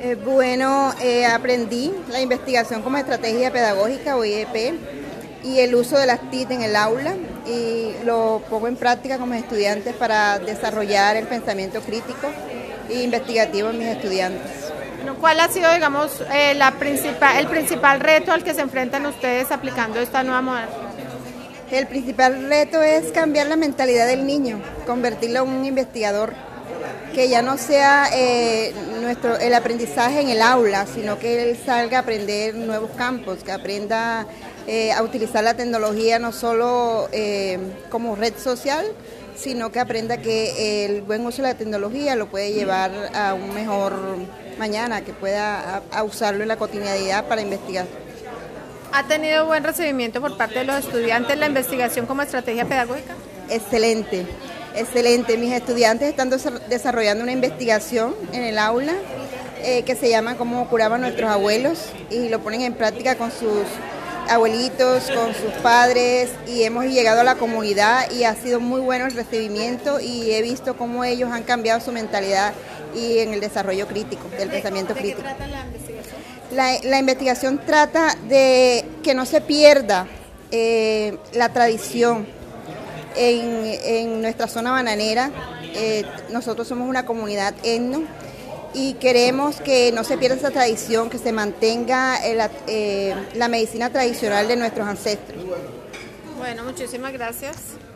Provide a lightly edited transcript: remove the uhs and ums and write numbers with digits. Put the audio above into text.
Aprendí la investigación como estrategia pedagógica o IEP y el uso de las TIC en el aula y lo pongo en práctica con mis estudiantes para desarrollar el pensamiento crítico e investigativo en mis estudiantes. Bueno, ¿cuál ha sido, digamos, el principal reto al que se enfrentan ustedes aplicando esta nueva modalidad? El principal reto es cambiar la mentalidad del niño, convertirlo en un investigador, que ya no sea el aprendizaje en el aula, sino que él salga a aprender nuevos campos, que aprenda a utilizar la tecnología no solo como red social, sino que aprenda que el buen uso de la tecnología lo puede llevar a un mejor mañana, que pueda a usarlo en la cotidianidad para investigar. ¿Ha tenido buen recibimiento por parte de los estudiantes la investigación como estrategia pedagógica? Excelente, excelente. Mis estudiantes están desarrollando una investigación en el aula que se llama Cómo curaban nuestros abuelos y lo ponen en práctica con sus abuelitos, con sus padres y hemos llegado a la comunidad y ha sido muy bueno el recibimiento y he visto cómo ellos han cambiado su mentalidad y en el desarrollo crítico, del pensamiento crítico. ¿De qué trata la investigación? La investigación trata de que no se pierda la tradición en nuestra zona bananera. Nosotros somos una comunidad etno y queremos que no se pierda esa tradición, que se mantenga la medicina tradicional de nuestros ancestros. Bueno, muchísimas gracias.